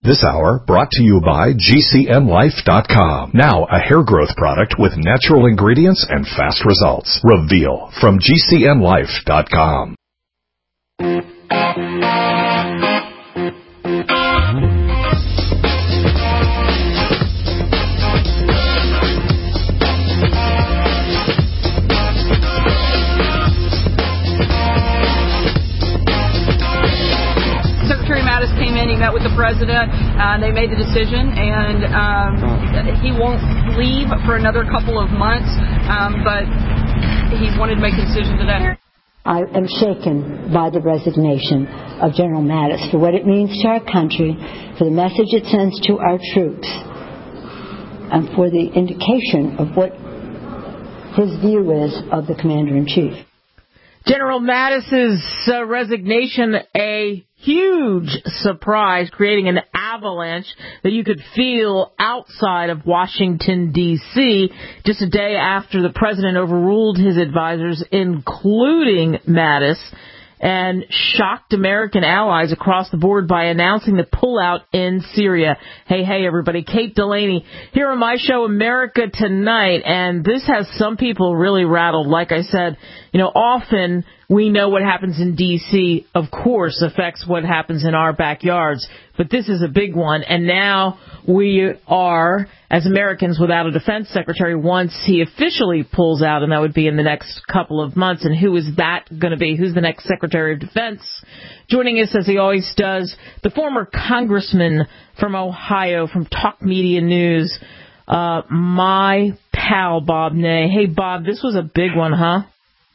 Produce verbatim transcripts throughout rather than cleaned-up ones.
This hour brought to you by G C N Life dot com. Now a hair growth product with natural ingredients and fast results. Reveal from G C N Life dot com. Came in, he met with the president, uh, they made the decision, and um, he won't leave for another couple of months, um, but he wanted to make a decision today. I am shaken by the resignation of General Mattis for what it means to our country, for the message it sends to our troops, and for the indication of what his view is of the Commander-in-Chief. General Mattis's uh, resignation, a huge surprise, creating an avalanche that you could feel outside of Washington, D C, just a day after the president overruled his advisors, including Mattis, and shocked American allies across the board by announcing the pullout in Syria. Hey, hey, everybody. Kate Delaney here on my show, America Tonight, and this has some people really rattled. Like I said, you know, often we know what happens in D C, of course, affects what happens in our backyards. But this is a big one. And now we are, as Americans, without a defense secretary once he officially pulls out, and that would be in the next couple of months. And who is that going to be? Who's the next Secretary of Defense? Joining us, as he always does, the former congressman from Ohio, from Talk Media News, uh, my pal, Bob Ney. Hey, Bob, this was a big one, huh?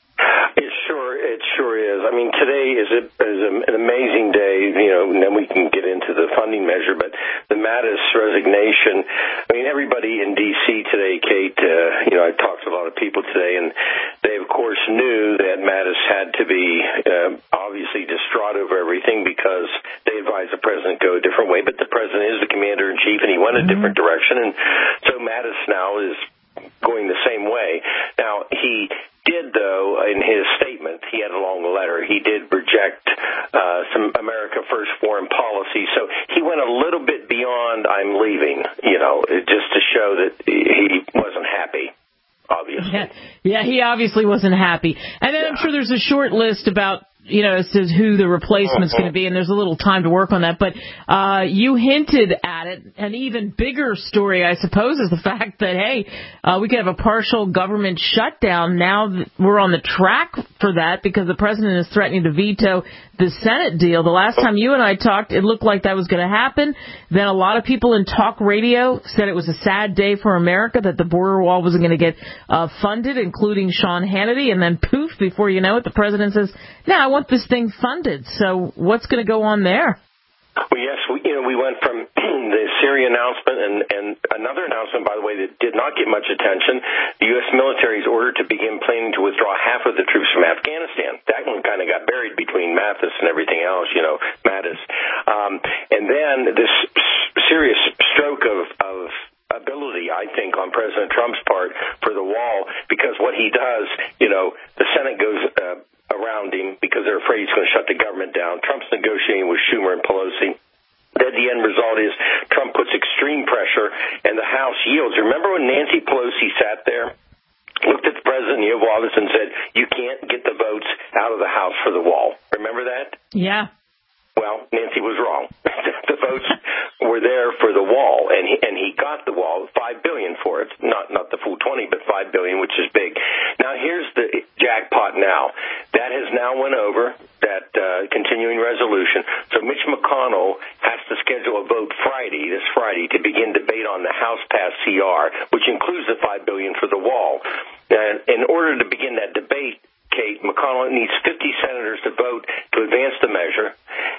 I mean, today is, a, is a, an amazing day, you know, and then we can get into the funding measure, but the Mattis resignation, I mean, everybody in D C today, Kate, uh, you know, I talked to a lot of people today, and they, of course, knew that Mattis had to be uh, obviously distraught over everything because they advised the president to go a different way, but the president is the commander-in-chief, and he went a different direction, and so Mattis now is going the same way. Now, he did, though, in his statement, he had a long letter, he did reject uh, some America First foreign policy. So he went a little bit beyond I'm leaving, you know, just to show that he wasn't happy, obviously. Yeah, yeah he obviously wasn't happy. And then yeah. I'm sure there's a short list about, you know, as to who the replacement's going to be, and there's a little time to work on that. But uh, you hinted at it. An even bigger story, I suppose, is the fact that, hey, uh, we could have a partial government shutdown. Now that we're on the track for that because the president is threatening to veto the Senate deal. The last time you and I talked, it looked like that was going to happen. Then a lot of people in talk radio said it was a sad day for America, that the border wall wasn't going to get uh, funded, including Sean Hannity. And then poof, before you know it, the president says, no, I want this thing funded. So what's going to go on there? Well, yes, we, you know, we went from the Syria announcement and, and another announcement, by the way, that did not get much attention. The U S military is ordered to begin planning to withdraw half of the troops from Afghanistan. That one kind of got buried between Mathis and everything else, you know, Mattis. Um, and then this serious stroke of, of ability, I think, on President Trump's part for the wall, because what he does, you know, the Senate goes uh, around him because they're afraid he's going to shut the government down. Trump's negotiating with Schumer and Pelosi. Then the end result is Trump puts extreme pressure, and the House yields. Remember when Nancy Pelosi sat there, looked at the president in the Oval Office and said, you can't get the votes out of the House for the wall. Remember that? Yeah. Well, Nancy was wrong. The votes were there for the wall, and he, and he got the wall, five billion dollars for it. Not not the full twenty, but five billion dollars, which is big. Now, here's the jackpot now. That has now went over, that uh, continuing resolution. So Mitch McConnell has to schedule a vote Friday, this Friday, to begin debate on the House-passed C R, which includes the five billion dollars for the wall. And in order to begin that debate, Kate, McConnell needs fifty senators to vote to advance the measure,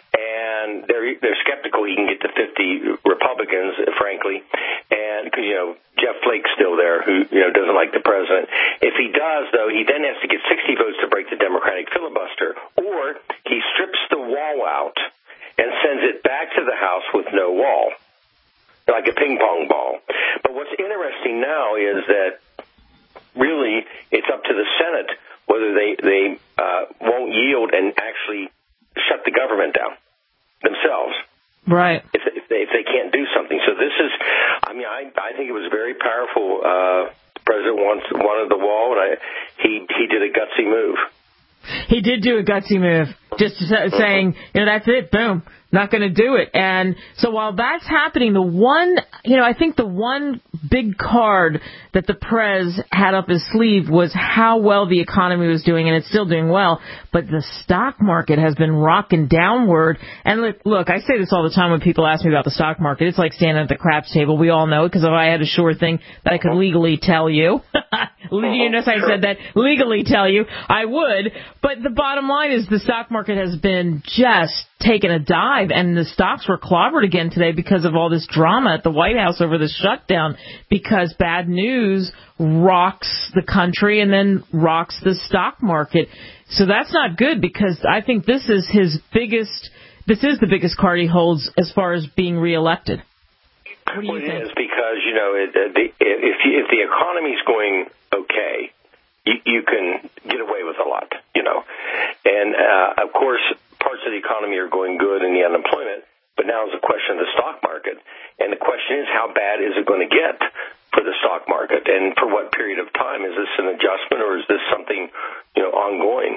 and they're they're skeptical he can get to fifty Republicans, frankly, and because you know Jeff Flake's still there, who you know doesn't like the president. If he does, though, he then has to get sixty votes to break the Democratic filibuster, or he strips the wall out and sends it back to the House with no wall, like a ping pong ball. But what's interesting now is that really it's up to the Senate whether they, they uh, won't yield and actually shut the government down themselves. Right. If, if, they, if they this is, I mean, I, I think it was very powerful. Uh, the president wants, wanted the wall, and I, he he did a gutsy move. He did do a gutsy move, just saying, you know, that's it, boom, not going to do it. And so while that's happening, the one, you know, I think the one big card that the Prez had up his sleeve was how well the economy was doing, and it's still doing well, but the stock market has been rocking downward. And look, look, I say this all the time when people ask me about the stock market. It's like standing at the craps table. We all know it, because if I had a sure thing that I could legally tell you, you notice I said that, legally tell you, I would. But the bottom line is the stock market has been just taken a dive, and the stocks were clobbered again today because of all this drama at the White House over the shutdown, because bad news rocks the country and then rocks the stock market. So that's not good, because I think this is his biggest, this is the biggest card he holds as far as being reelected. What do you well, think? It is, because, you know, it, the, if, if the economy's going okay, you, you can get away with a lot, you know. And, uh, of course, parts of the economy are going good in the unemployment, but now is the question of the stock market. And the question is, how bad is it going to get for the stock market? And for what period of time? Is this an adjustment, or is this something, you know, ongoing?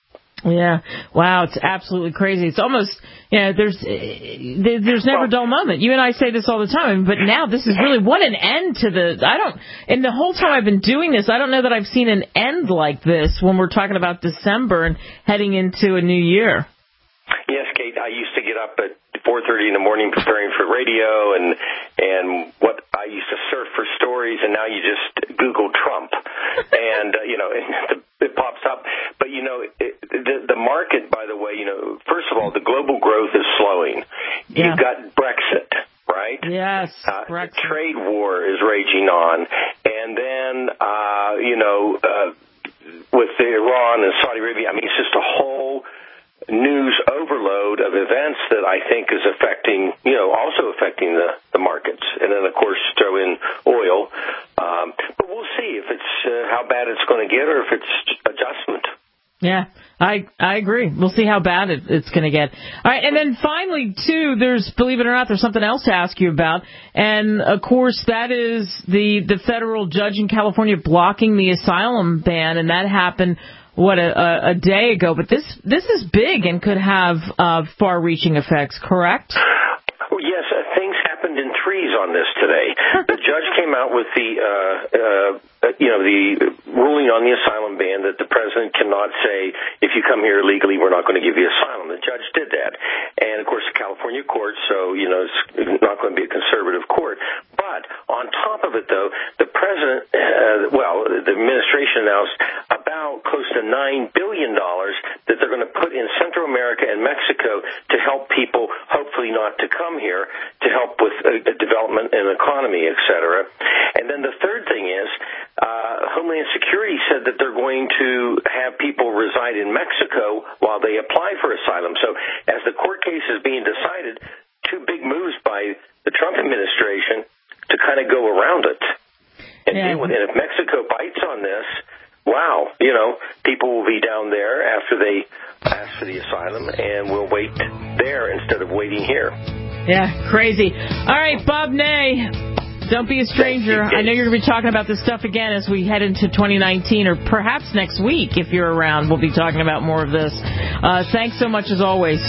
Yeah. Wow. It's absolutely crazy. It's almost, you know, there's, there's never a dull moment. You and I say this all the time, but now this is really, what an end to the, I don't, and the whole time I've been doing this, I don't know that I've seen an end like this when we're talking about December and heading into a new year. Yes, Kate, I used to get up at four thirty in the morning preparing for radio, and and what I used to surf for stories, and now you just Google Trump, and, uh, you know, it, it pops up. But, you know, it, the, the market, by the way, you know, first of all, the global growth is slowing. Yeah. You've got Brexit, right? Yes, uh, Brexit. The trade war is raging on, and then, uh, you know, uh, with the Iran and Saudi Arabia, I mean, it's just a whole news overload of events that I think is affecting, you know, also affecting the, the markets. And then, of course, throw in oil. Um, but we'll see if it's uh, how bad it's going to get, or if it's adjustment. Yeah, I I agree. We'll see how bad it, it's going to get. All right, and then finally, too, there's, believe it or not, there's something else to ask you about. And, of course, that is the, the federal judge in California blocking the asylum ban, and that happened what, a, a day ago. But this this is big and could have uh, far-reaching effects, correct? Oh, yes, uh, things happened in threes on this today. The judge came out with the, uh, uh, you know, the ruling on the asylum ban that the president cannot say, if you come here illegally, we're not going to give you asylum. The judge did that. And, of course, the California court, so, you know, it's not going to be a conservative court. But on top of it, though, the president, uh, well, the administration announced about close to nine billion dollars that they're going to put in Central America and Mexico to help people, hopefully not to come here, to help with uh, development and economy, et cetera. And then the third thing is, uh, Homeland Security said that they're going to have people reside in Mexico while they apply for asylum. So as the court case is being decided, two big moves by the Trump administration to kind of go around it and yeah. deal with it. And if Mexico bites on this, wow, you know, people will be down there after they ask for the asylum, and we'll wait there instead of waiting here. Yeah, crazy. All right, Bob Ney, don't be a stranger. I know you're going to be talking about this stuff again as we head into twenty nineteen, or perhaps next week if you're around. We'll be talking about more of this. Uh, thanks so much as always.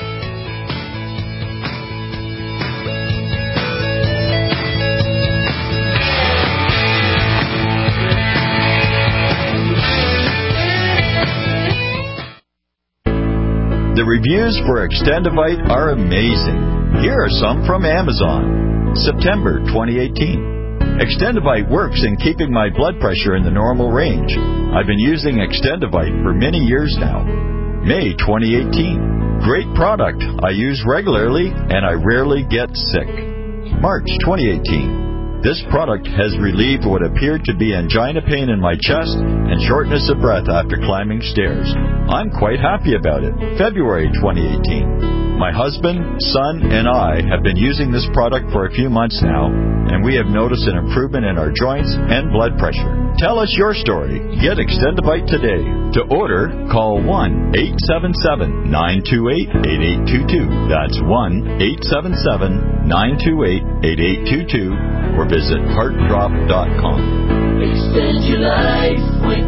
The reviews for Extendivite are amazing. Here are some from Amazon. September twenty eighteen. Extendivite works in keeping my blood pressure in the normal range. I've been using Extendivite for many years now. May twenty eighteen. Great product. I use regularly and I rarely get sick. March twenty eighteen. This product has relieved what appeared to be angina pain in my chest and shortness of breath after climbing stairs. I'm quite happy about it. February twenty eighteen. My husband, son, and I have been using this product for a few months now, and we have noticed an improvement in our joints and blood pressure. Tell us your story. Get Extendivite today. To order, call one eight seven seven, nine two eight, eight eight two two. That's one eight seven seven, nine two eight, eight eight two two, or visit heart drop dot com. Extend your life with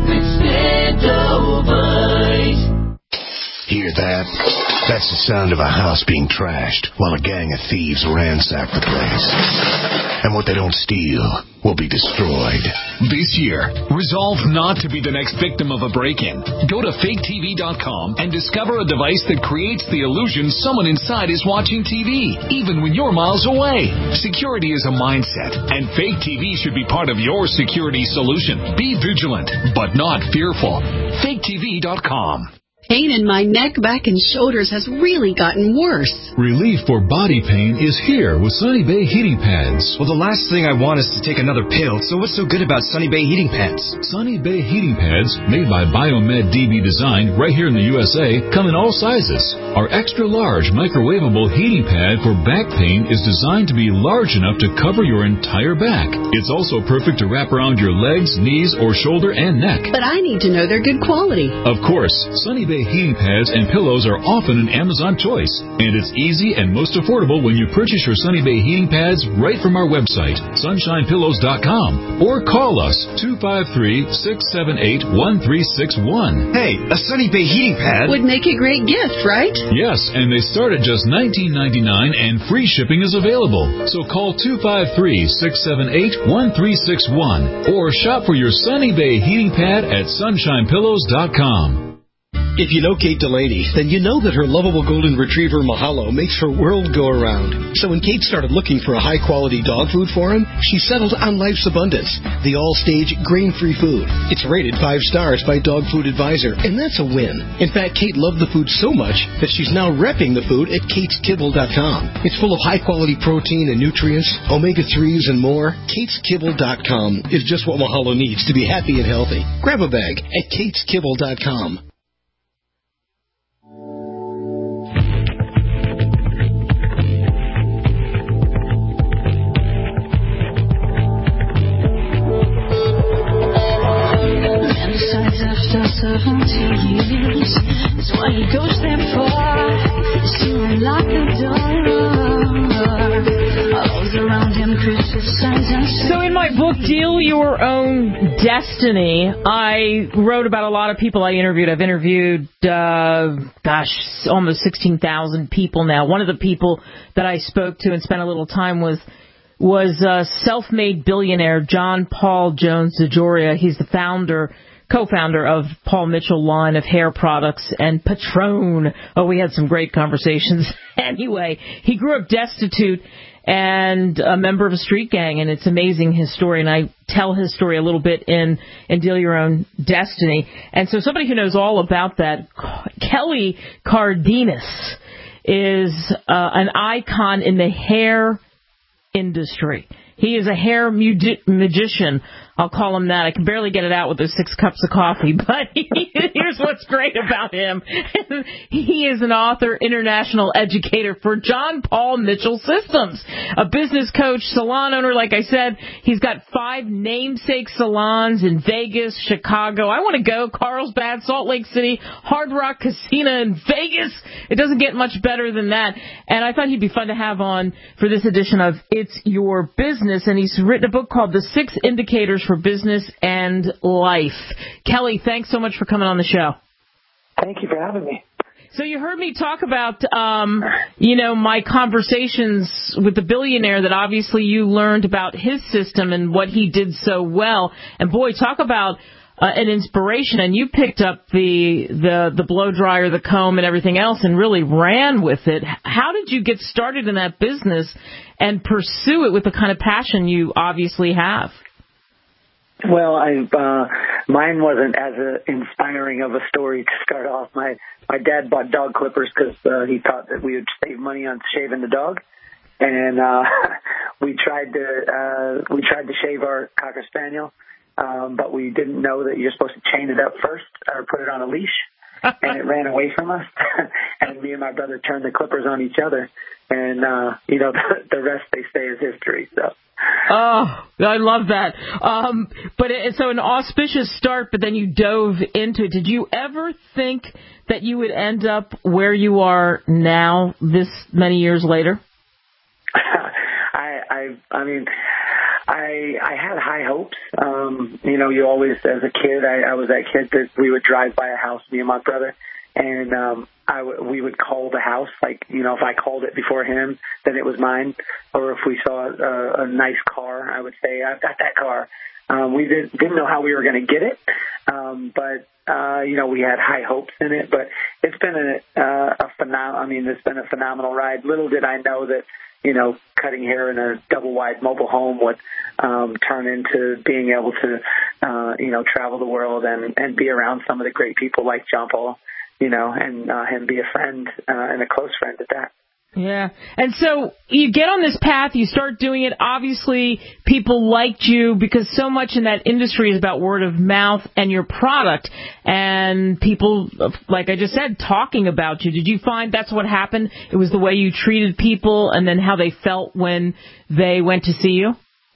Extendivite. Hear that? That's the sound of a house being trashed while a gang of thieves ransack the place. And what they don't steal will be destroyed. This year, resolve not to be the next victim of a break-in. Go to fake T V dot com and discover a device that creates the illusion someone inside is watching T V, even when you're miles away. Security is a mindset, and Fake T V should be part of your security solution. Be vigilant, but not fearful. fake T V dot com. Pain in my neck, back, and shoulders has really gotten worse. Relief for body pain is here with Sunny Bay heating pads. Well, the last thing I want is to take another pill, so what's so good about Sunny Bay heating pads? Sunny Bay heating pads, made by Biomed D B Design right here in the U S A, come in all sizes. Our extra-large microwavable heating pad for back pain is designed to be large enough to cover your entire back. It's also perfect to wrap around your legs, knees, or shoulder and neck. But I need to know they're good quality. Of course, Sunny Bay heating pads and pillows are often an Amazon choice, and it's easy and most affordable when you purchase your Sunny Bay heating pads right from our website, sunshine pillows dot com, or call us two five three, six seven eight, one three six one. Hey, a Sunny Bay heating pad would make a great gift, right? Yes, and they start at just nineteen ninety-nine, and free shipping is available. So call two five three, six seven eight, one three six one or shop for your Sunny Bay heating pad at sunshine pillows dot com. If you know Kate Delaney, then you know that her lovable golden retriever Mahalo makes her world go around. So when Kate started looking for a high-quality dog food for him, she settled on Life's Abundance, the all-stage grain-free food. It's rated five stars by Dog Food Advisor, and that's a win. In fact, Kate loved the food so much that she's now repping the food at kates kibble dot com. It's full of high-quality protein and nutrients, omega threes, and more. kates kibble dot com is just what Mahalo needs to be happy and healthy. Grab a bag at kates kibble dot com. After seventy years, that's why he goes there for, is to unlock the door. All around him criticize and say. So in my book, Deal Your Own Destiny, I wrote about a lot of people I interviewed. I've interviewed, uh, gosh, almost sixteen thousand people now. One of the people that I spoke to and spent a little time with was uh, self-made billionaire John Paul Jones DeJoria. He's the founder co-founder of Paul Mitchell line of hair products and Patron. Oh, we had some great conversations. Anyway, he grew up destitute and a member of a street gang, and it's amazing, his story, and I tell his story a little bit in, in Deal Your Own Destiny. And so somebody who knows all about that, Kelly Cardenas, is uh, an icon in the hair industry. He is a hair magi- magician. I'll call him that. I can barely get it out with those six cups of coffee, but he, here's what's great about him. He is an author, international educator for John Paul Mitchell Systems, a business coach, salon owner. Like I said, he's got five namesake salons in Vegas, Chicago. I want to go. Carlsbad, Salt Lake City, Hard Rock Casino in Vegas. It doesn't get much better than that. And I thought he'd be fun to have on for this edition of It's Your Business. And he's written a book called The Six Indicators for Business and Life. Kelly, thanks so much for coming on the show. Thank you for having me. So you heard me talk about, um, you know, my conversations with the billionaire, that obviously you learned about his system and what he did so well. And boy, talk about uh, an inspiration. And you picked up the, the, the blow dryer, the comb, and everything else and really ran with it. How did you get started in that business and pursue it with the kind of passion you obviously have? Well, I, uh, mine wasn't as a inspiring of a story to start off. My my dad bought dog clippers because uh, he thought that we would save money on shaving the dog, and uh, we tried to uh, we tried to shave our Cocker Spaniel, um, but we didn't know that you're supposed to chain it up first or put it on a leash. and it ran away from us. And me and my brother turned the clippers on each other. And, uh, you know, the, the rest, they say, is history. So. Oh, I love that. Um, but it, so an auspicious start, but then you dove into it. Did you ever think that you would end up where you are now, this many years later? I, I, I mean, I, I had high hopes. Um, you know, you always, as a kid, I, I was that kid that we would drive by a house, me and my brother, and um, I w- we would call the house. Like, you know, if I called it before him, then it was mine. Or if we saw a, a nice car, I would say, I've got that car. Um, we did, didn't know how we were going to get it, um, but, uh, you know, we had high hopes in it. But it's been a, uh, a phenom- I mean, it's been a phenomenal ride. Little did I know that, you know, cutting hair in a double-wide mobile home would um, turn into being able to, uh, you know, travel the world and, and be around some of the great people like John Paul, you know, and uh, him be a friend uh, and a close friend at that. Yeah. And so you get on this path, you start doing it. Obviously, people liked you because so much in that industry is about word of mouth and your product. And people, like I just said, talking about you. Did you find that's what happened? It was the way you treated people and then how they felt when they went to see you?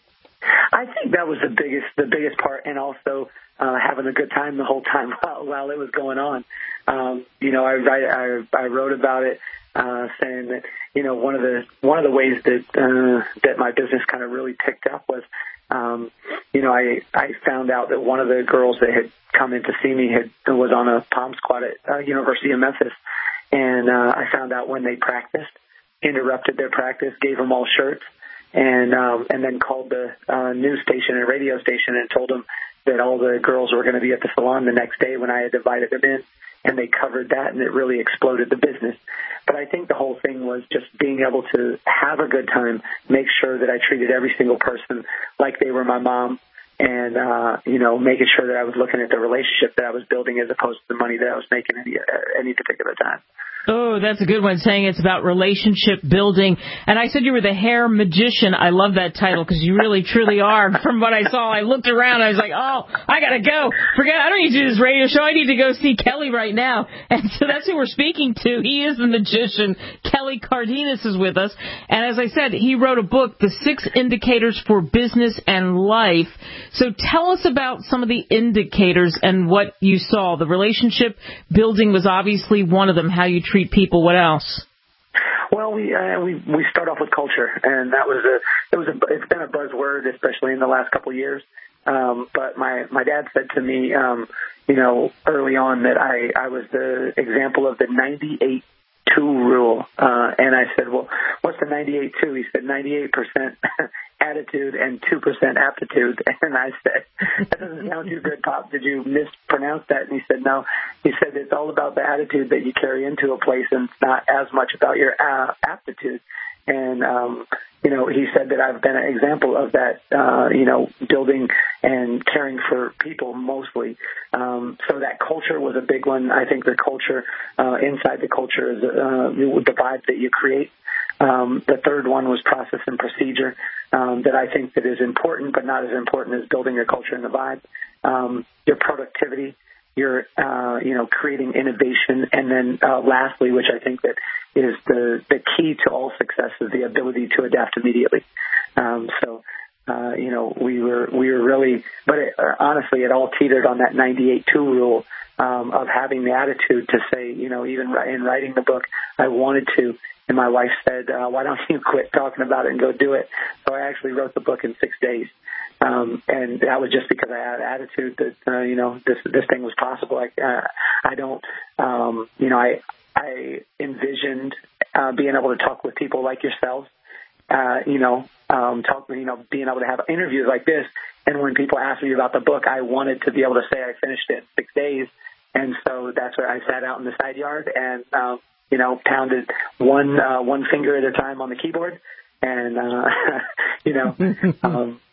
I think that was the biggest, the biggest part, and also uh, having a good time the whole time while, while it was going on. Um, you know, I, I, I wrote about it. Uh, saying that, you know, one of the one of the ways that uh, that my business kind of really picked up was, um, you know, I I found out that one of the girls that had come in to see me had was on a pom squad at uh, University of Memphis, and uh, I found out when they practiced, interrupted their practice, gave them all shirts, and um, and then called the uh, news station and radio station and told them that all the girls were going to be at the salon the next day when I had invited them in. And they covered that, and it really exploded the business. But I think the whole thing was just being able to have a good time, make sure that I treated every single person like they were my mom, and, uh, you know, making sure that I was looking at the relationship that I was building as opposed to the money that I was making at any, at any particular time. Oh, that's a good one, saying it's about relationship building. And I said you were the hair magician. I love that title because you really, truly are. From what I saw, I looked around. I was like, oh, I got to go. Forget, I don't need to do this radio show. I need to go see Kelly right now. And so that's who we're speaking to. He is the magician. Kelly Cardenas is with us. And as I said, he wrote a book, The Six Indicators for Business and Life. So tell us about some of the indicators and what you saw. The relationship building was obviously one of them, how you treat people. What else? Well, we uh, we we start off with culture, and that was a it was a it's been a buzzword, especially in the last couple of years. Um, but my my dad said to me, um, you know, early on that I I was the example of the ninety-eight two rule, uh, and I said, well, what's the ninety-eight two? He said ninety-eight percent attitude and two percent aptitude. And I said, that doesn't sound too good, Pop. Did you mispronounce that? And he said, no. He said, it's all about the attitude that you carry into a place, and it's not as much about your uh, aptitude. And, um, you know, he said that I've been an example of that, uh, you know, building and caring for people mostly. Um, so that culture was a big one. I think the culture, uh, inside the culture is uh, the vibe that you create. Um, the third one was process and procedure, um, that I think that is important, but not as important as building your culture and the vibe. Um, your productivity, your, uh, you know, creating innovation. And then, uh, lastly, which I think that is the, the key to all success, is the ability to adapt immediately. Um, so, uh, you know, we were, we were really, but it, uh, honestly, it all teetered on that ninety-eight two rule, um, of having the attitude to say, you know, even in writing the book, I wanted to. And my wife said, uh, why don't you quit talking about it and go do it? So I actually wrote the book in six days. Um, and that was just because I had attitude that, uh, you know, this, this thing was possible. I, uh, I don't, um, you know, I, I envisioned, uh, being able to talk with people like yourselves, uh, you know, um, talk, you know, being able to have interviews like this. And when people asked me about the book, I wanted to be able to say I finished it in six days. And so that's where I sat out in the side yard and, um, you know, pounded one, uh, one finger at a time on the keyboard. And, uh, you know, um,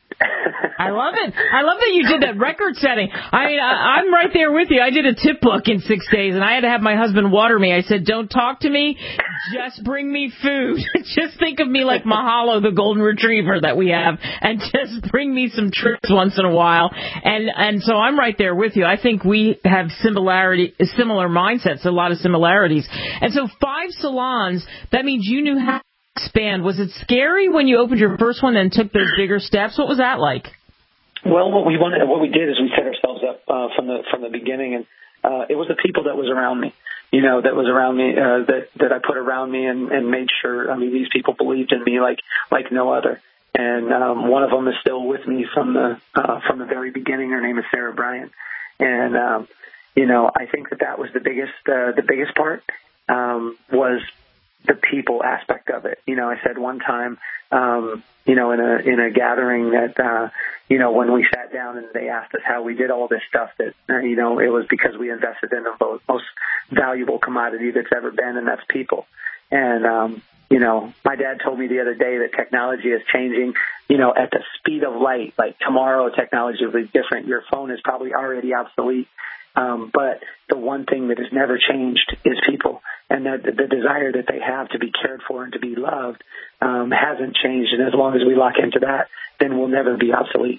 I love it. I love that you did that record setting. I mean, I, I'm right there with you. I did a tip book in six days, and I had to have my husband water me. I said, don't talk to me. Just bring me food. Just think of me like Mahalo, the golden retriever that we have, and just bring me some treats once in a while. And and so I'm right there with you. I think we have similarity, similar mindsets, a lot of similarities. And so five salons, that means you knew how to expand. Was it scary when you opened your first one and took those bigger steps? What was that like? Well, what we wanted, what we did is we set ourselves up uh, from the from the beginning, and uh, it was the people that was around me, you know, that was around me, uh, that that I put around me, and, and made sure. I mean, these people believed in me like like no other, and um, one of them is still with me from the uh, from the very beginning. Her name is Sarah Bryant, and um, you know, I think that that was the biggest uh, the biggest part um, was the people aspect of it. You know, I said one time, um, you know, in a in a gathering that, uh, you know, when we sat down and they asked us how we did all this stuff, that, uh, you know, it was because we invested in the most, most valuable commodity that's ever been, and that's people. And, um, you know, my dad told me the other day that technology is changing, you know, at the speed of light. Like tomorrow, technology will be different. Your phone is probably already obsolete. Um, but the one thing that has never changed is people, and that the, the desire that they have to be cared for and to be loved um, hasn't changed. And as long as we lock into that, then we'll never be obsolete.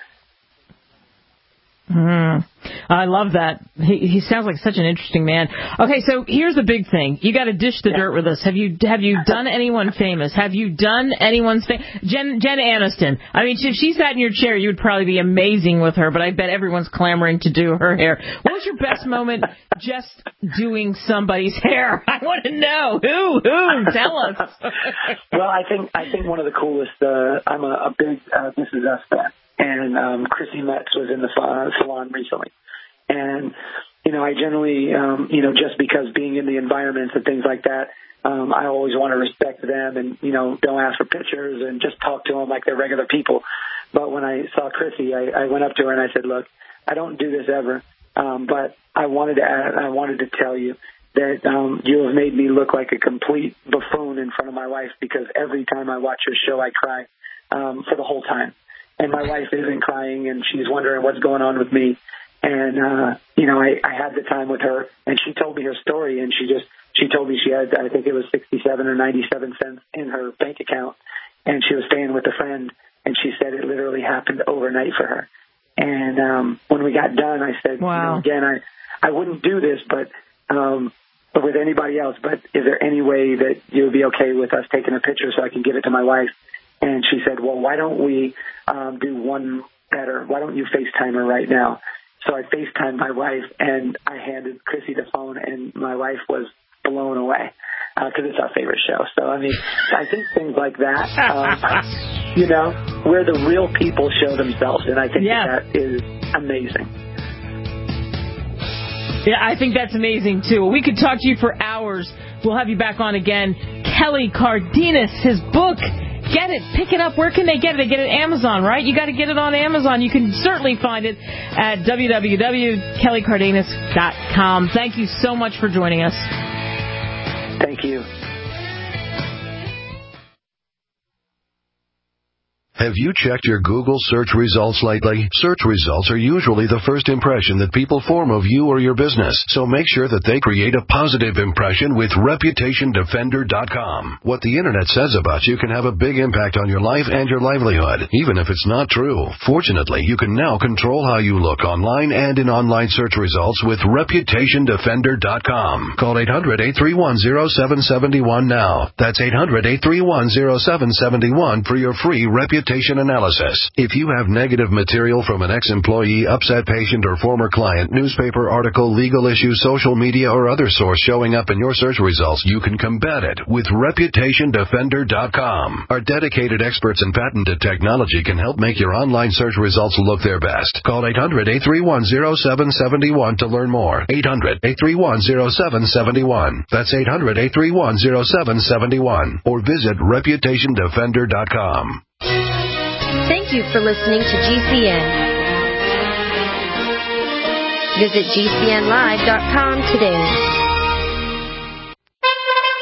Mm, I love that. He, he sounds like such an interesting man. Okay, so here's the big thing. You got to dish the yeah. dirt with us. Have you have you done anyone famous? Have you done anyone's famous? Jen, Jen Aniston. I mean, if she sat in your chair, you would probably be amazing with her, but I bet everyone's clamoring to do her hair. What was your best moment just doing somebody's hair? I want to know. Who? Who? Tell us. Well, I think I think one of the coolest, uh, I'm a, a big uh, This Is Us fan. And um, Chrissy Metz was in the salon recently. And, you know, I generally, um, you know, just because being in the environments and things like that, um, I always want to respect them and, you know, don't ask for pictures and just talk to them like they're regular people. But when I saw Chrissy, I, I went up to her and I said, look, I don't do this ever, um, but I wanted to add, I wanted to tell you that um, you have made me look like a complete buffoon in front of my wife, because every time I watch your show, I cry um, for the whole time. And my wife isn't crying, and she's wondering what's going on with me. And, uh, you know, I, I had the time with her, and she told me her story, and she just, she told me she had, I think it was sixty-seven or ninety-seven cents in her bank account, and she was staying with a friend, and she said it literally happened overnight for her. And um, when we got done, I said, wow. you know, again, I, I wouldn't do this, but um, with anybody else, but is there any way that you would be okay with us taking a picture so I can give it to my wife? And she said, well, why don't we um, do one better? Why don't you FaceTime her right now? So I FaceTimed my wife, and I handed Chrissy the phone, and my wife was blown away because uh, it's our favorite show. So, I mean, I think things like that, um, you know, where the real people show themselves, and I think yeah. that, that is amazing. Yeah, I think that's amazing, too. We could talk to you for hours. We'll have you back on again. Kelly Cardenas, his book, get it. Pick it up. Where can they get it? They get it at Amazon, right? You got to get it on Amazon. You can certainly find it at w w w dot kelly cardenas dot com. Thank you so much for joining us. Thank you. Have you checked your Google search results lately? Search results are usually the first impression that people form of you or your business, so make sure that they create a positive impression with reputation defender dot com. What the Internet says about you can have a big impact on your life and your livelihood, even if it's not true. Fortunately, you can now control how you look online and in online search results with reputation defender dot com. Call eight hundred, eight three one, zero seven seven one now. That's eight hundred, eight three one, zero seven seven one for your free reputation analysis. If you have negative material from an ex-employee, upset patient, or former client, newspaper article, legal issue, social media, or other source showing up in your search results, you can combat it with reputation defender dot com. Our dedicated experts in patented technology can help make your online search results look their best. Call eight hundred, eight three one, zero seven seven one to learn more. eight hundred, eight three one, zero seven seven one. That's eight hundred, eight three one, zero seven seven one. Or visit reputation defender dot com. Thank you for listening to G C N. Visit G C N live dot com today.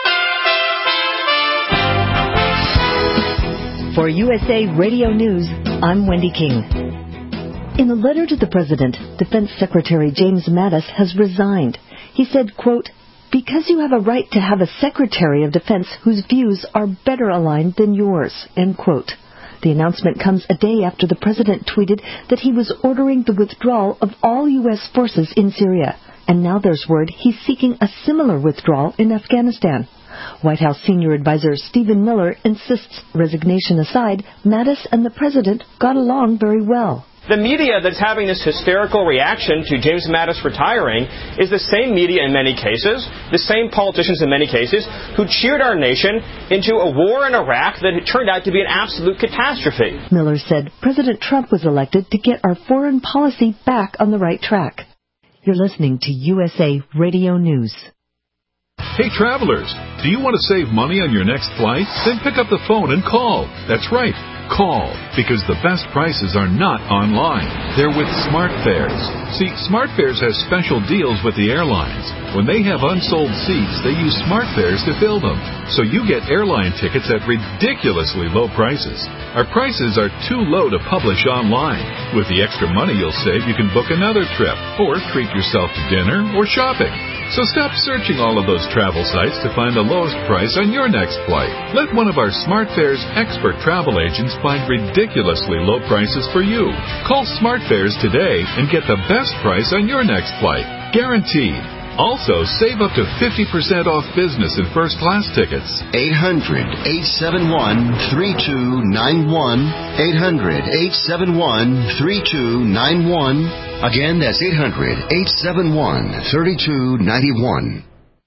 For U S A Radio News, I'm Wendy King. In a letter to the President, Defense Secretary James Mattis has resigned. He said, quote, "Because you have a right to have a Secretary of Defense whose views are better aligned than yours," end quote. The announcement comes a day after the President tweeted that he was ordering the withdrawal of all U S forces in Syria. And now there's word he's seeking a similar withdrawal in Afghanistan. White House senior advisor Stephen Miller insists, resignation aside, Mattis and the President got along very well. The media that's having this hysterical reaction to James Mattis retiring is the same media in many cases, the same politicians in many cases, who cheered our nation into a war in Iraq that turned out to be an absolute catastrophe. Miller said President Trump was elected to get our foreign policy back on the right track. You're listening to U S A Radio News. Hey, travelers, do you want to save money on your next flight? Then pick up the phone and call. That's right. Call, because the best prices are not online. They're with SmartFares. See, SmartFares has special deals with the airlines. When they have unsold seats, they use SmartFares to fill them. So you get airline tickets at ridiculously low prices. Our prices are too low to publish online. With the extra money you'll save, you can book another trip, or treat yourself to dinner or shopping. So stop searching all of those travel sites to find the lowest price on your next flight. Let one of our SmartFares expert travel agents find ridiculously low prices for you. Call SmartFares today and get the best price on your next flight. Guaranteed. Also, save up to fifty percent off business and first class tickets. eight hundred, eight seven one, three two nine one. eight hundred, eight seven one, three two nine one. Again, that's eight hundred, eight seven one, three two nine one.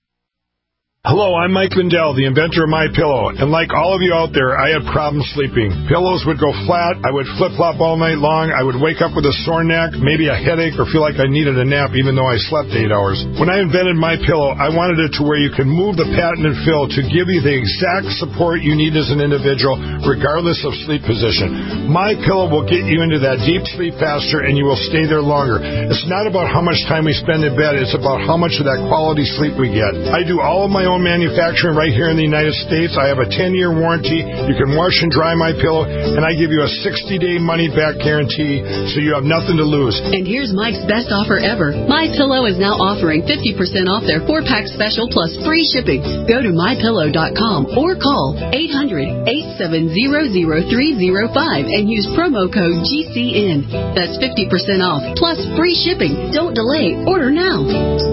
Hello, I'm Mike Lindell, the inventor of MyPillow, and like all of you out there, I had problems sleeping. Pillows would go flat, I would flip-flop all night long, I would wake up with a sore neck, maybe a headache, or feel like I needed a nap even though I slept eight hours. When I invented MyPillow, I wanted it to where you can move the patented fill to give you the exact support you need as an individual, regardless of sleep position. MyPillow will get you into that deep sleep faster, and you will stay there longer. It's not about how much time we spend in bed, it's about how much of that quality sleep we get. I do all of my own manufacturing right here in the United States. I have a ten-year warranty. You can wash and dry my pillow, and I give you a sixty-day money-back guarantee, so you have nothing to lose. And here's Mike's best offer ever. My Pillow is now offering fifty percent off their four-pack special plus free shipping. Go to my pillow dot com or call eight hundred, eight seven zero, zero three zero five and use promo code G C N. That's fifty percent off plus free shipping. Don't delay. Order now.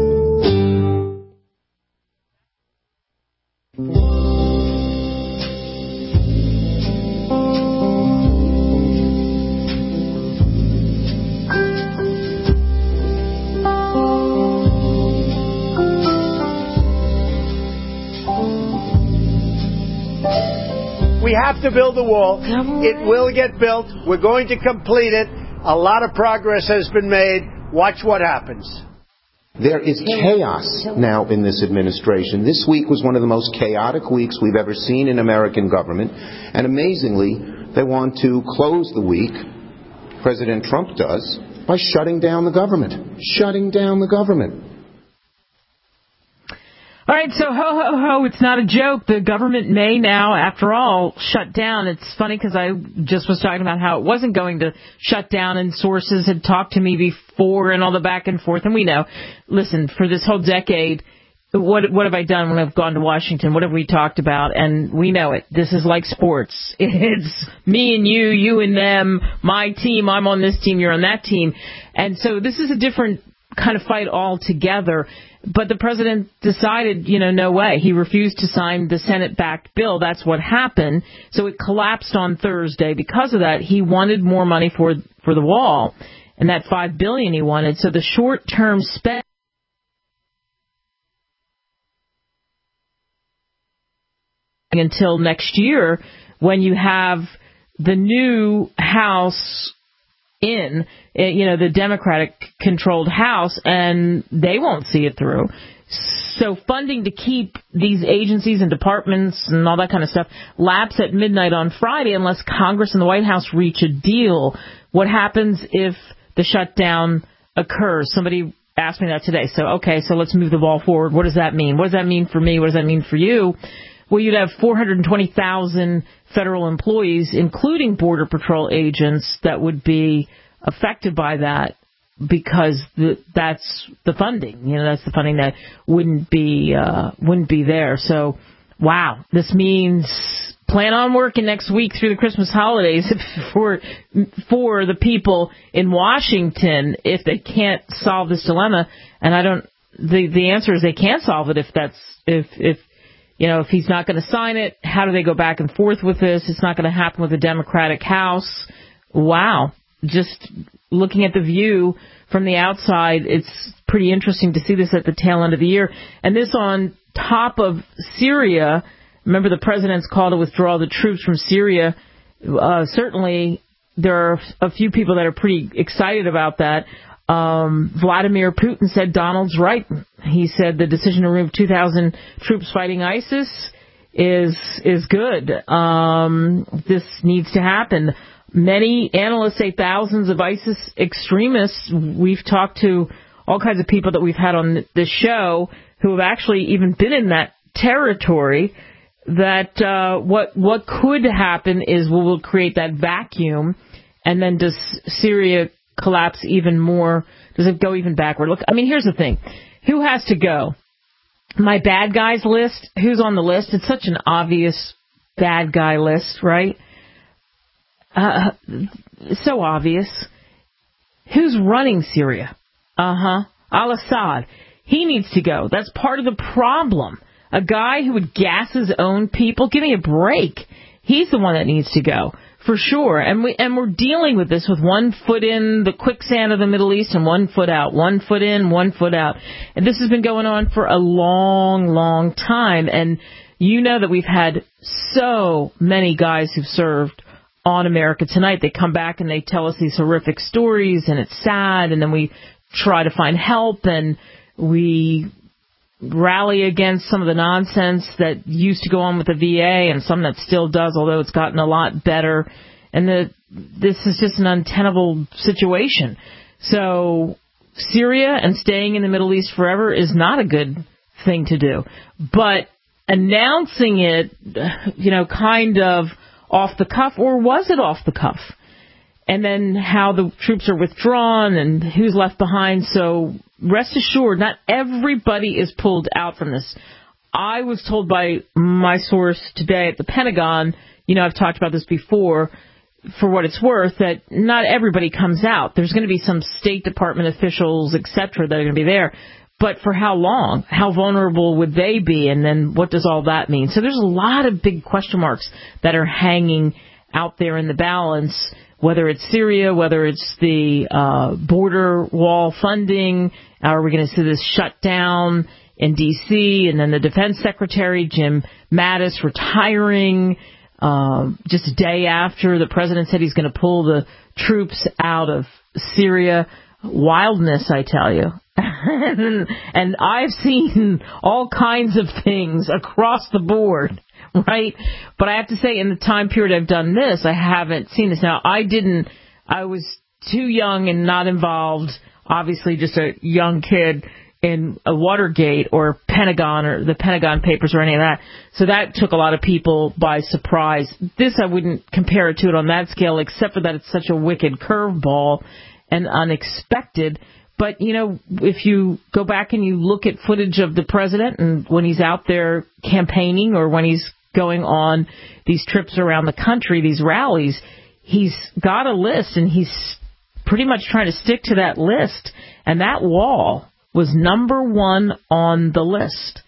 We have to build the wall. It will get built. We're going to complete it. A lot of progress has been made. Watch what happens. There is chaos now in this administration. This week was one of the most chaotic weeks we've ever seen in American government. And amazingly, they want to close the week, President Trump does, by shutting down the government. Shutting down the government. All right, so ho, ho, ho, it's not a joke. The government may now, after all, shut down. It's funny because I just was talking about how it wasn't going to shut down, and sources had talked to me before and all the back and forth. And we know, listen, for this whole decade, what what have I done when I've gone to Washington? What have we talked about? And we know it. This is like sports. It's me and you, you and them, my team, I'm on this team, you're on that team. And so this is a different kind of fight altogether. But the president decided, you know, no way. He refused to sign the Senate-backed bill. That's what happened. So it collapsed on Thursday. Because of that, he wanted more money for for the wall, and that five billion dollars he wanted. So the short-term spend until next year, when you have the new House in, you know, the Democratic-controlled House, and they won't see it through. So funding to keep these agencies and departments and all that kind of stuff lapse at midnight on Friday unless Congress and the White House reach a deal. What happens if the shutdown occurs? Somebody asked me that today. So, okay, so let's move the ball forward. What does that mean? What does that mean for me? What does that mean for you? well, you'd have four hundred twenty thousand federal employees, including Border Patrol agents, that would be affected by that because the, that's the funding. You know, that's the funding that wouldn't be uh, wouldn't be there. So, wow, this means plan on working next week through the Christmas holidays for for the people in Washington if they can't solve this dilemma. And I don't. The the answer is they can't solve it if that's if if. You know, if he's not going to sign it, how do they go back and forth with this? It's not going to happen with the Democratic House. Wow. Just looking at the view from the outside, it's pretty interesting to see this at the tail end of the year. And this on top of Syria. Remember, the president's call to withdraw the troops from Syria. Uh, certainly, there are a few people that are pretty excited about that. Um, Vladimir Putin said Donald's right. He said the decision to remove two thousand troops fighting ISIS is is good. Um, this needs to happen. Many analysts say thousands of ISIS extremists. We've talked to all kinds of people that we've had on this show who have actually even been in that territory. That uh, what what could happen is we will create that vacuum, and then does Syria collapse even more? Does it go even backward? Look, I mean, here's the thing. Who has to go? My bad guys list, who's on the list? It's such an obvious bad guy list, right? Uh, so obvious. Who's running Syria? Uh-huh. Al-Assad. He needs to go. That's part of the problem. A guy who would gas his own people, give me a break. He's the one that needs to go. For sure, and we and we're dealing with this with one foot in the quicksand of the Middle East and one foot out, one foot in, one foot out, and this has been going on for a long, long time. And you know that we've had so many guys who've served on America Tonight. They come back and they tell us these horrific stories, and it's sad, and then we try to find help, and we rally against some of the nonsense that used to go on with the V A and some that still does, although it's gotten a lot better. And the, this is just an untenable situation. So Syria and staying in the Middle East forever is not a good thing to do. But announcing it, you know, kind of off the cuff, or was it off the cuff? And then how the troops are withdrawn and who's left behind. So rest assured, not everybody is pulled out from this. I was told by my source today at the Pentagon, you know, I've talked about this before, for what it's worth, that not everybody comes out. There's going to be some State Department officials, et cetera, that are going to be there. But for how long? How vulnerable would they be? And then what does all that mean? So there's a lot of big question marks that are hanging out there in the balance, whether it's Syria, whether it's the uh, border wall funding. Are we going to see this shut down in D C? And then the Defense Secretary, Jim Mattis, retiring uh, just a day after the president said he's going to pull the troops out of Syria. Wildness, I tell you. and, and I've seen all kinds of things across the board, right? But I have to say, in the time period I've done this, I haven't seen this. Now, I didn't, I was too young and not involved, obviously just a young kid in a Watergate or Pentagon or the Pentagon Papers or any of that. So that took a lot of people by surprise. This, I wouldn't compare it to it on that scale, except for that it's such a wicked curveball and unexpected. But, you know, if you go back and you look at footage of the president and when he's out there campaigning or when he's going on these trips around the country, these rallies, he's got a list and he's pretty much trying to stick to that list. And that wall was number one on the list.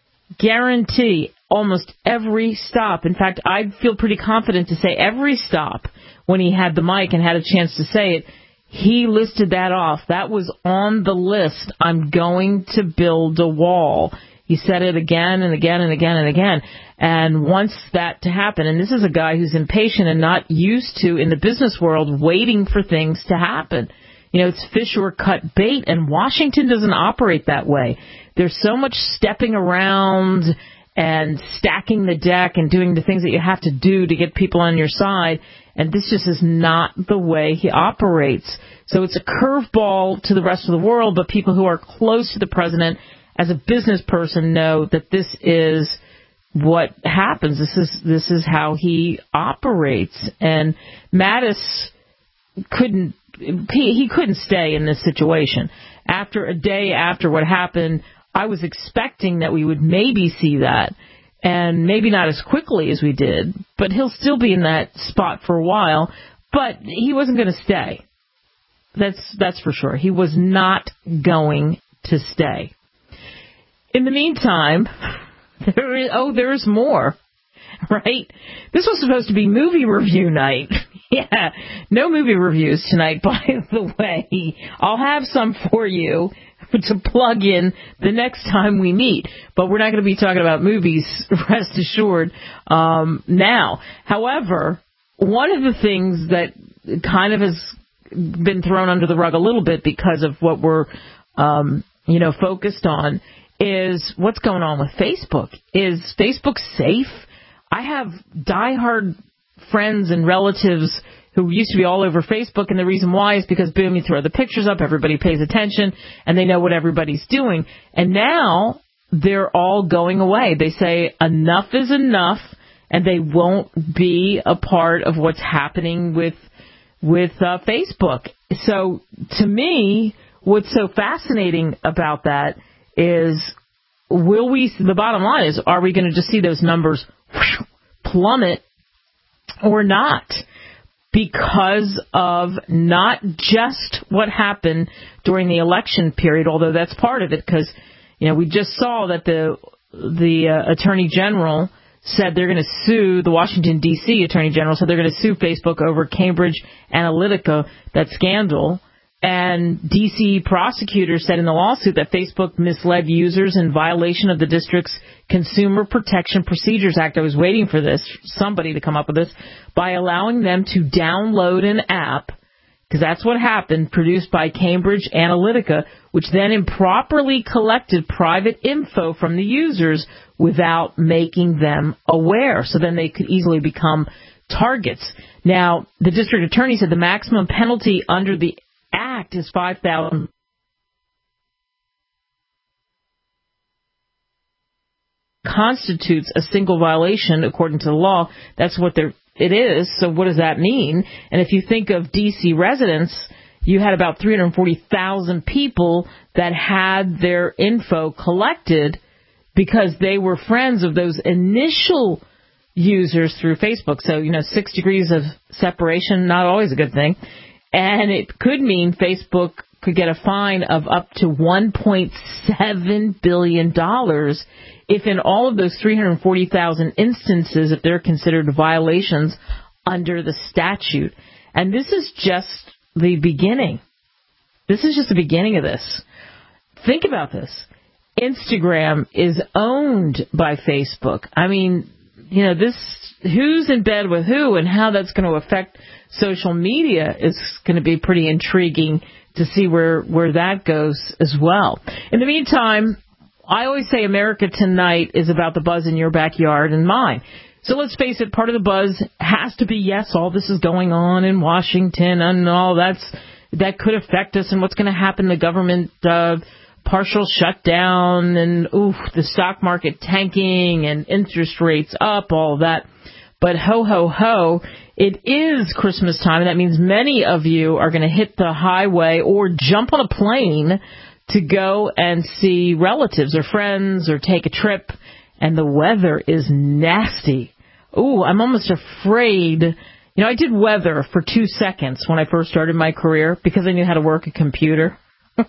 Guarantee almost every stop. In fact, I'd feel pretty confident to say every stop when he had the mic and had a chance to say it, he listed that off. That was on the list. I'm going to build a wall. He said it again and again and again and again. And wants that to happen. And this is a guy who's impatient and not used to, in the business world, waiting for things to happen. You know, it's fish or cut bait, and Washington doesn't operate that way. There's so much stepping around and stacking the deck and doing the things that you have to do to get people on your side. And this just is not the way he operates. So it's a curveball to the rest of the world, but people who are close to the president as a business person know that this is what happens. This is this is how he operates. And Mattis couldn't he, he couldn't stay in this situation. After a day after what happened, I was expecting that we would maybe see that, and maybe not as quickly as we did, but he'll still be in that spot for a while. But he wasn't going to stay. That's that's for sure. He was not going to stay. In the meantime, there is, oh, there's more, right? This was supposed to be movie review night. Yeah, no movie reviews tonight, by the way. I'll have some for you to plug in the next time we meet. But we're not going to be talking about movies, rest assured, um, now. However, one of the things that kind of has been thrown under the rug a little bit because of what we're, um, you know, focused on is what's going on with Facebook. Is Facebook safe? I have diehard friends and relatives who used to be all over Facebook, and the reason why is because, boom, you throw the pictures up, everybody pays attention, and they know what everybody's doing. And now they're all going away. They say enough is enough, and they won't be a part of what's happening with with uh, Facebook. So to me, what's so fascinating about that is, will we, the bottom line is, are we going to just see those numbers whoosh, plummet or not? Because of not just what happened during the election period, although that's part of it, because, you know, we just saw that the the uh, Attorney General said they're going to sue, the Washington, D C Attorney General said they're going to sue Facebook over Cambridge Analytica, that scandal. And D C prosecutors said in the lawsuit that Facebook misled users in violation of the district's Consumer Protection Procedures Act. I was waiting for this, somebody to come up with this, by allowing them to download an app, because that's what happened, produced by Cambridge Analytica, which then improperly collected private info from the users without making them aware. So then they could easily become targets. Now, the district attorney said the maximum penalty under the Act is five thousand dollars. Constitutes a single violation according to the law. That's what they're, it is. So what does that mean? And if you think of D C residents, you had about three hundred forty thousand people that had their info collected because they were friends of those initial users through Facebook. So, you know, six degrees of separation, not always a good thing. And it could mean Facebook could get a fine of up to one point seven billion dollars if in all of those three hundred forty thousand instances, if they're considered violations under the statute. And this is just the beginning. This is just the beginning of this. Think about this. Instagram is owned by Facebook. I mean, you know, this, who's in bed with who and how that's going to affect social media is going to be pretty intriguing to see where, where that goes as well. In the meantime, I always say America Tonight is about the buzz in your backyard and mine. So let's face it, part of the buzz has to be, yes, all this is going on in Washington and all that's, that could affect us and what's going to happen, the government uh, partial shutdown and, oof, the stock market tanking and interest rates up, all of that. But ho, ho, ho, it is Christmas time, and that means many of you are going to hit the highway or jump on a plane to go and see relatives or friends or take a trip, and the weather is nasty. Ooh, I'm almost afraid. You know, I did weather for two seconds when I first started my career because I knew how to work a computer.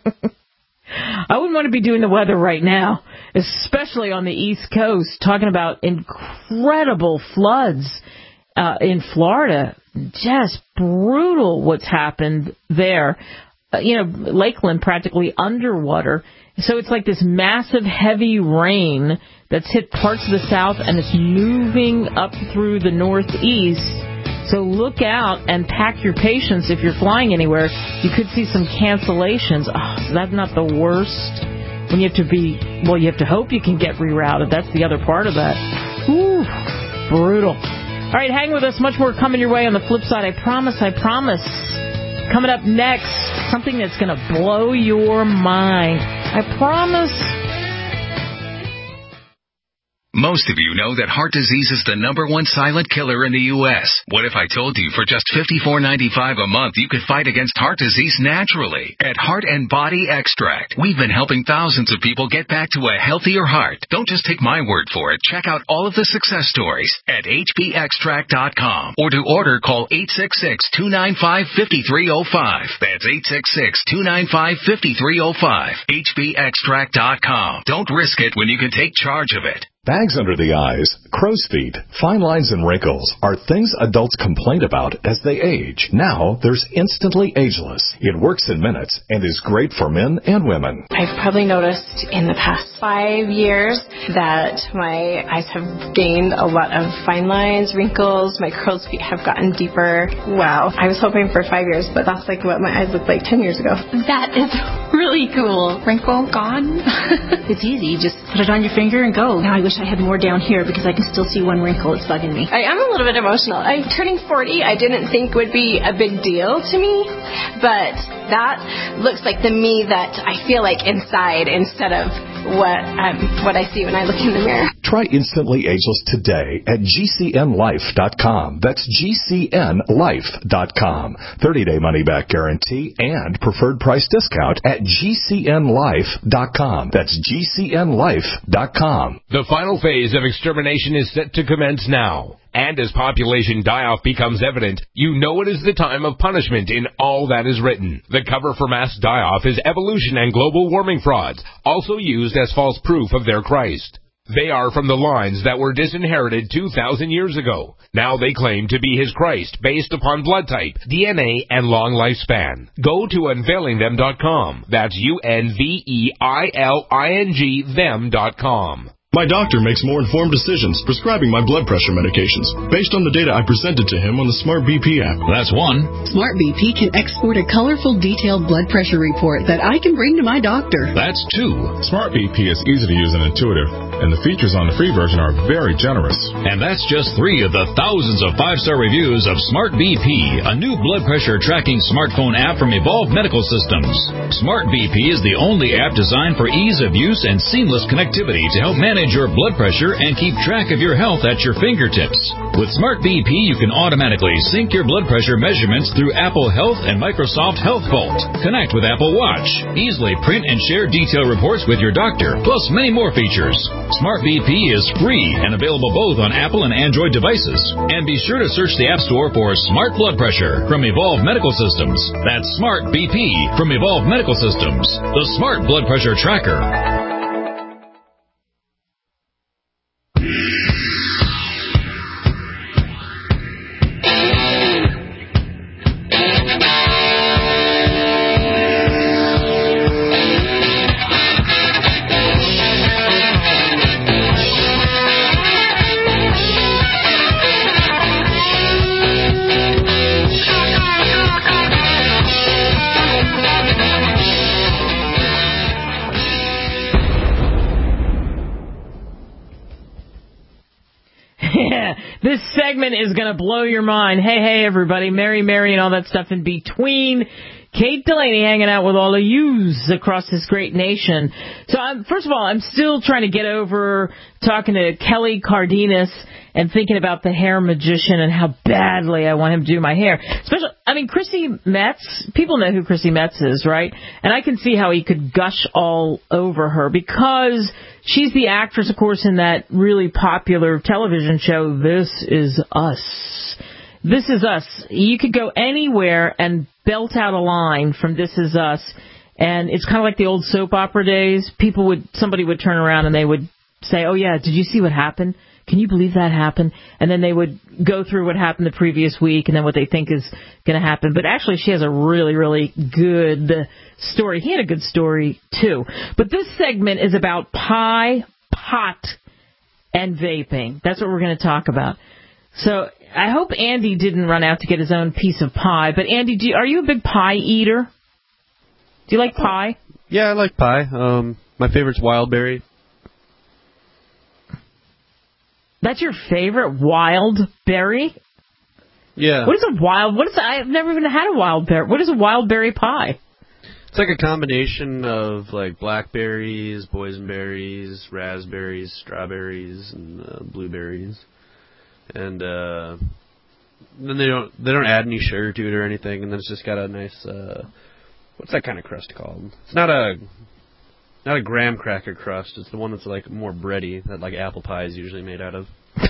I wouldn't want to be doing the weather right now, especially on the East Coast, talking about incredible floods uh, in Florida. Just brutal what's happened there. Uh, you know, Lakeland practically underwater. So it's like this massive heavy rain that's hit parts of the South and it's moving up through the Northeast. So look out and pack your patience if you're flying anywhere. You could see some cancellations. Oh, is that not the worst? When you have to be, well, you have to hope you can get rerouted. That's the other part of that. Ooh, brutal. All right, hang with us. Much more coming your way on the flip side. I promise, I promise. Coming up next, something that's going to blow your mind. I promise. Most of you know that heart disease is the number one silent killer in the U S What if I told you for just fifty-four ninety-five a month you could fight against heart disease naturally? At Heart and Body Extract, we've been helping thousands of people get back to a healthier heart. Don't just take my word for it. Check out all of the success stories at H B extract dot com. Or to order, call eight six six, two nine five, five three zero five. That's eight six six, two nine five, five three zero five. H B extract dot com. Don't risk it when you can take charge of it. Bags under the eyes, crow's feet, fine lines and wrinkles are things adults complain about as they age. Now, there's Instantly Ageless. It works in minutes and is great for men and women. I've probably noticed in the past five years that my eyes have gained a lot of fine lines, wrinkles, my crow's feet have gotten deeper. Wow. I was hoping for five years, but that's like what my eyes looked like ten years ago. That is really cool. Wrinkle gone. It's easy. You just put it on your finger and go. Now I wish I had more down here because I can still see one wrinkle. It's bugging me. I am a little bit emotional. I'm turning forty. I didn't think would be a big deal to me, but that looks like the me that I feel like inside instead of what um, what I see when I look in the mirror. Try Instantly Ageless today at G C N life dot com. That's G C N life dot com. thirty-day money-back guarantee and preferred price discount at G C N life dot com. That's G C N life dot com. The final phase of extermination is set to commence now. And as population die-off becomes evident, you know it is the time of punishment in all that is written. The cover for mass die-off is evolution and global warming frauds, also used as false proof of their Christ. They are from the lines that were disinherited two thousand years ago. Now they claim to be his Christ based upon blood type, D N A, and long lifespan. Go to unveiling them dot com. That's U N V E I L I N G them dot com. My doctor makes more informed decisions prescribing my blood pressure medications based on the data I presented to him on the Smart B P app. That's one. Smart B P can export a colorful, detailed blood pressure report that I can bring to my doctor. That's two. Smart B P is easy to use and intuitive, and the features on the free version are very generous. And that's just three of the thousands of five-star reviews of Smart B P, a new blood pressure tracking smartphone app from Evolve Medical Systems. Smart B P is the only app designed for ease of use and seamless connectivity to help manage your blood pressure and keep track of your health at your fingertips. With Smart B P, you can automatically sync your blood pressure measurements through Apple Health and Microsoft Health Vault. Connect with Apple Watch. Easily print and share detailed reports with your doctor, plus many more features. Smart B P is free and available both on Apple and Android devices. And be sure to search the App Store for Smart Blood Pressure from Evolve Medical Systems. That's Smart B P from Evolve Medical Systems, the Smart Blood Pressure Tracker. This segment is going to blow your mind. Hey, hey, everybody. Mary, Mary, and all that stuff in between. Kate Delaney hanging out with all of yous across this great nation. So, I'm, first of all, I'm still trying to get over talking to Kelly Cardenas and thinking about the hair magician and how badly I want him to do my hair. Especially, I mean, Chrissy Metz, people know who Chrissy Metz is, right? And I can see how he could gush all over her because she's the actress, of course, in that really popular television show, This Is Us. This Is Us. You could go anywhere and belt out a line from This Is Us, and it's kind of like the old soap opera days. People would, somebody would turn around and they would say, "Oh yeah, did you see what happened? Can you believe that happened?" And then they would go through what happened the previous week and then what they think is going to happen. But actually, she has a really, really good story. He had a good story, too. But this segment is about pie, pot, and vaping. That's what we're going to talk about. So I hope Andy didn't run out to get his own piece of pie. But, Andy, do you, are you a big pie eater? Do you like pie? Yeah, I like pie. Um, my favorite's wild berry. That's your favorite wild berry? Yeah. What is a wild? What is? I've never even had a wild berry. What is a wild berry pie? It's like a combination of like blackberries, boysenberries, raspberries, strawberries, and uh, blueberries, and uh, then they don't they don't add any sugar to it or anything, and then it's just got a nice uh, what's that kind of crust called? It's not a not a graham cracker crust. It's the one that's like more bready that like apple pie is usually made out of.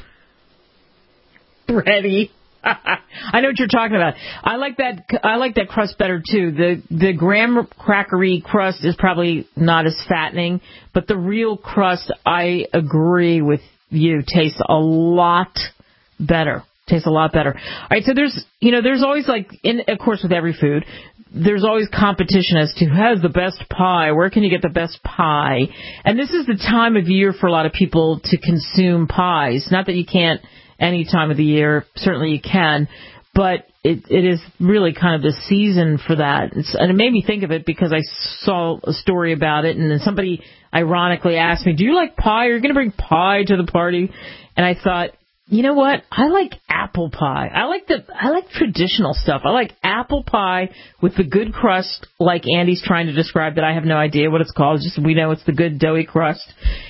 Bready. I know what you're talking about. I like that. I like that crust better too. The the graham crackery crust is probably not as fattening, but the real crust, I agree with you, tastes a lot better. Tastes a lot better. All right, so there's you know there's always like in of course with every food, there's always competition as to who has the best pie. Where can you get the best pie? And this is the time of year for a lot of people to consume pies. Not that you can't. Any time of the year, certainly you can, but it, it is really kind of the season for that. It's, and it made me think of it because I saw a story about it, and then somebody ironically asked me, do you like pie? Are you going to bring pie to the party? And I thought, you know what? I like apple pie. I like the I like traditional stuff. I like apple pie with the good crust, like Andy's trying to describe that I have no idea what it's called. It's just we know it's the good doughy crust.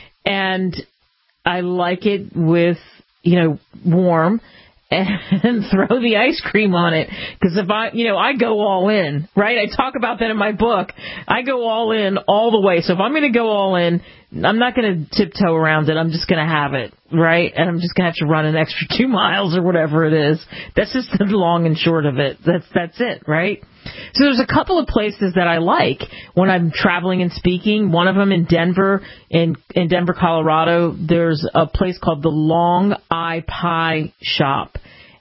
And I like it with you know, warm, and throw the ice cream on it. Because if I, you know, I go all in, right? I talk about that in my book. I go all in all the way. So if I'm going to go all in, I'm not going to tiptoe around it. I'm just going to have it, right? And I'm just going to have to run an extra two miles or whatever it is. That's just the long and short of it. That's that's it, right? So there's a couple of places that I like when I'm traveling and speaking. One of them in Denver, in in Denver, Colorado. There's a place called the Long Eye Pie Shop,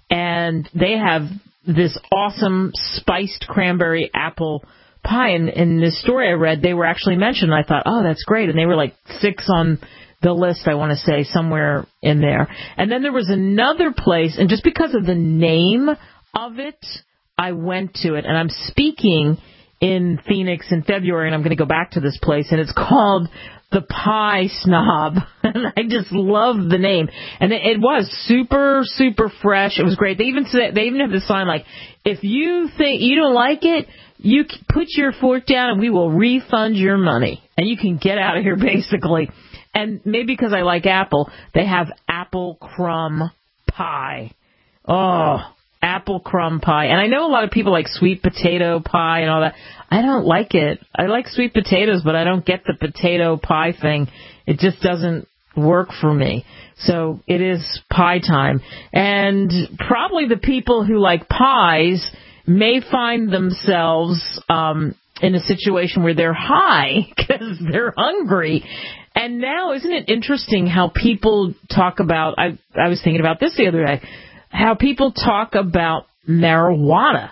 and they have this awesome spiced cranberry apple pie. And in this story I read, they were actually mentioned. And I thought, oh, that's great. And they were like six on the list, I want to say, somewhere in there. And then there was another place, and just because of the name of it, I went to it, and I'm speaking in Phoenix in February, and I'm going to go back to this place, and it's called the Pie Snob, and I just love the name. And it, it was super, super fresh. It was great. They even said, they even have the sign like, if you think you don't like it, you can put your fork down, and we will refund your money, and you can get out of here, basically. And maybe because I like apple, they have apple crumb pie. Oh. Apple crumb pie. And I know a lot of people like sweet potato pie and all that. I don't like it. I like sweet potatoes, but I don't get the potato pie thing. It just doesn't work for me. So it is pie time. And probably the people who like pies may find themselves um, in a situation where they're high because they're hungry. And now, isn't it interesting how people talk about, I, I was thinking about this the other day, how people talk about marijuana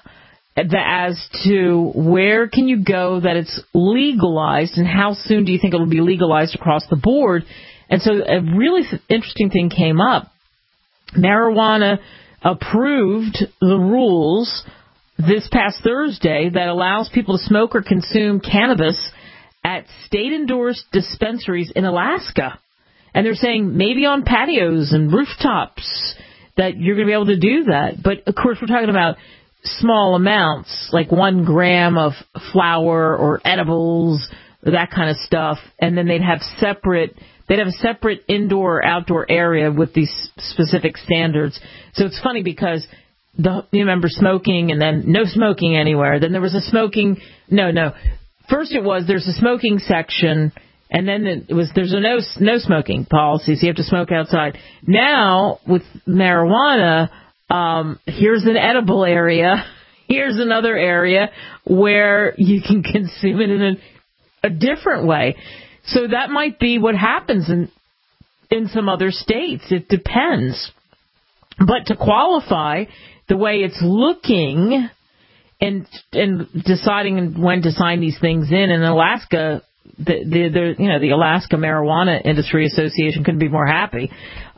as to where can you go that it's legalized and how soon do you think it will be legalized across the board. And so a really interesting thing came up. Marijuana approved the rules this past Thursday that allows people to smoke or consume cannabis at state-endorsed dispensaries in Alaska. And they're saying maybe on patios and rooftops that you're going to be able to do that. But, of course, we're talking about small amounts, like one gram of flour or edibles, that kind of stuff. And then they'd have separate, they'd have a separate indoor or outdoor area with these specific standards. So it's funny because the, you remember smoking and then no smoking anywhere. Then there was a smoking, no, no. First it was there's a smoking section. And then it was there's a no no smoking policy, so you have to smoke outside. Now with marijuana, um, here's an edible area, here's another area where you can consume it in a, a different way. So that might be what happens in in some other states. It depends. But to qualify, the way it's looking, and and deciding when to sign these things in in Alaska. The, the, the you know the Alaska Marijuana Industry Association couldn't be more happy.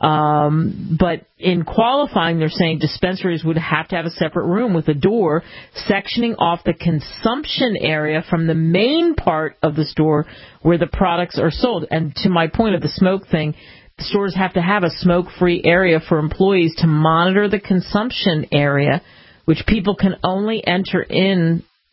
Um, but in qualifying, they're saying dispensaries would have to have a separate room with a door sectioning off the consumption area from the main part of the store where the products are sold. And to my point of the smoke thing, the stores have to have a smoke-free area for employees to monitor the consumption area, which people can only enter in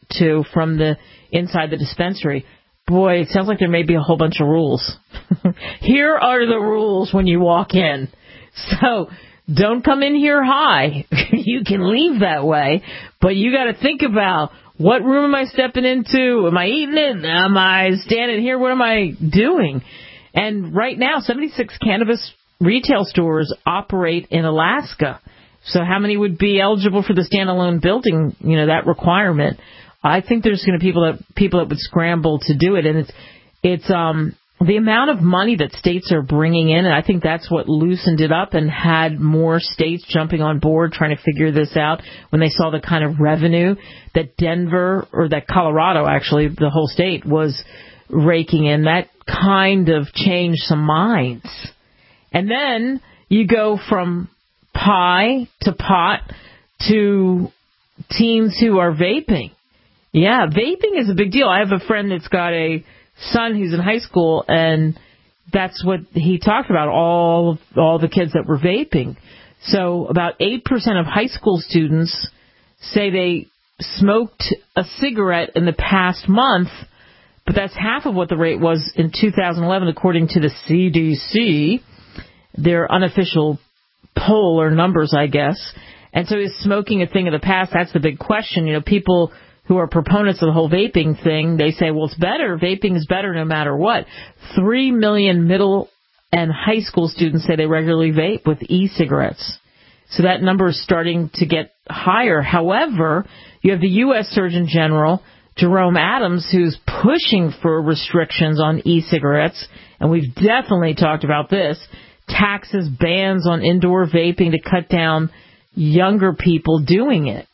to from the inside the dispensary. Boy, it sounds like there may be a whole bunch of rules. Here are the rules when you walk in. So don't come in here high. You can leave that way, but you got to think about, what room am I stepping into? Am I eating it? Am I standing here? What am I doing? And right now, seventy-six cannabis retail stores operate in Alaska. So how many would be eligible for the standalone building, you know, that requirement? I think there's going to be people that people that would scramble to do it, and it's it's um the amount of money that states are bringing in, and I think that's what loosened it up and had more states jumping on board trying to figure this out when they saw the kind of revenue that Denver, or that Colorado, actually, the whole state, was raking in. That kind of changed some minds. And then you go from pie to pot to teens who are vaping. Yeah, vaping is a big deal. I have a friend that's got a son who's in high school, and that's what he talked about, all all the kids that were vaping. So about eight percent of high school students say they smoked a cigarette in the past month, but that's half of what the rate was in two thousand eleven, according to the C D C, their unofficial poll or numbers, I guess. And so is smoking a thing of the past? That's the big question. You know, people who are proponents of the whole vaping thing, they say, well, it's better. Vaping is better no matter what. Three million middle and high school students say they regularly vape with e-cigarettes. So that number is starting to get higher. However, you have the U S Surgeon General, Jerome Adams, who's pushing for restrictions on e-cigarettes, and we've definitely talked about this, taxes, bans on indoor vaping to cut down younger people doing it.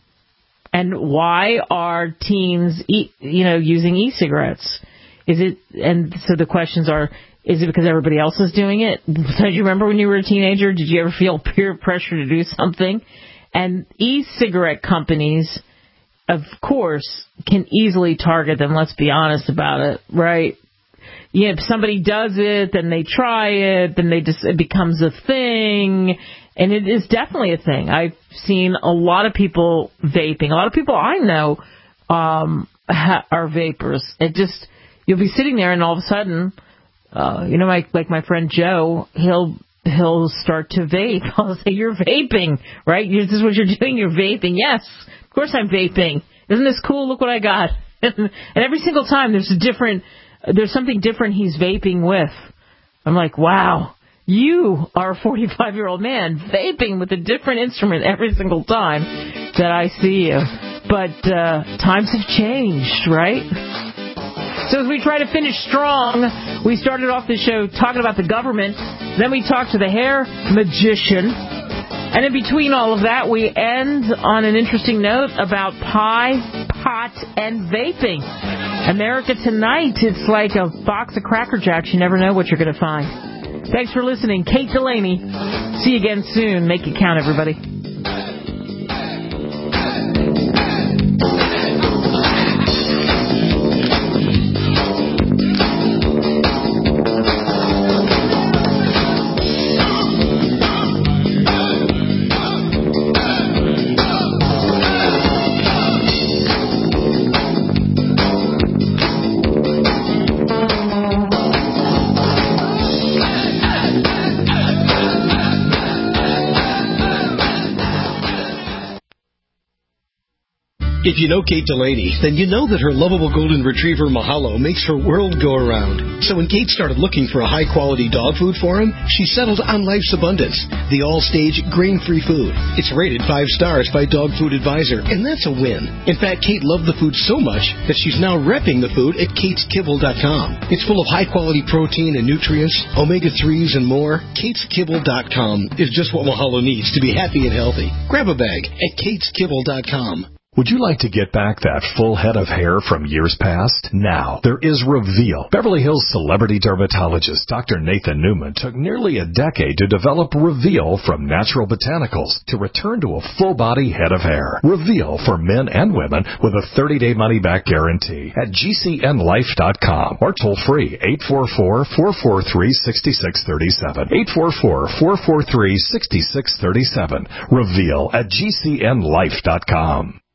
And why are teens, e- you know, using e-cigarettes? Is it? And so the questions are: is it because everybody else is doing it? Do you remember when you were a teenager? Did you ever feel peer pressure to do something? And e-cigarette companies, of course, can easily target them. Let's be honest about it, right? Yeah, if somebody does it, then they try it, then they just it becomes a thing. And it is definitely a thing. I've seen a lot of people vaping. A lot of people I know um, ha- are vapors. It just, you'll be sitting there and all of a sudden, uh, you know, like like my friend Joe, he'll he'll start to vape. I'll say, you're vaping, right? This is what you're doing. You're vaping. Yes, of course I'm vaping. Isn't this cool? Look what I got. And every single time there's a different, there's something different he's vaping with. I'm like, wow. You are a forty-five-year-old man vaping with a different instrument every single time that I see you. But uh, times have changed, right? So as we try to finish strong, we started off the show talking about the government. Then we talked to the hair magician. And in between all of that, we end on an interesting note about pie, pot, and vaping. America Tonight, it's like a box of Cracker Jacks. You never know what you're going to find. Thanks for listening. Kate Delaney. See you again soon. Make it count, everybody. If you know Kate Delaney, then you know that her lovable golden retriever Mahalo makes her world go around. So when Kate started looking for a high-quality dog food for him, she settled on Life's Abundance, the all-stage grain-free food. It's rated five stars by Dog Food Advisor, and that's a win. In fact, Kate loved the food so much that she's now repping the food at kates kibble dot com. It's full of high-quality protein and nutrients, omega threes, and more. kates kibble dot com is just what Mahalo needs to be happy and healthy. Grab a bag at kates kibble dot com. Would you like to get back that full head of hair from years past? Now, there is Reveal. Beverly Hills celebrity dermatologist Doctor Nathan Newman took nearly a decade to develop Reveal from natural botanicals to return to a full-body head of hair. Reveal for men and women with a thirty-day money-back guarantee at G C N life dot com or toll-free eight four four, four four three, six six three seven. eight four four, four four three, six six three seven. Reveal at G C N life dot com.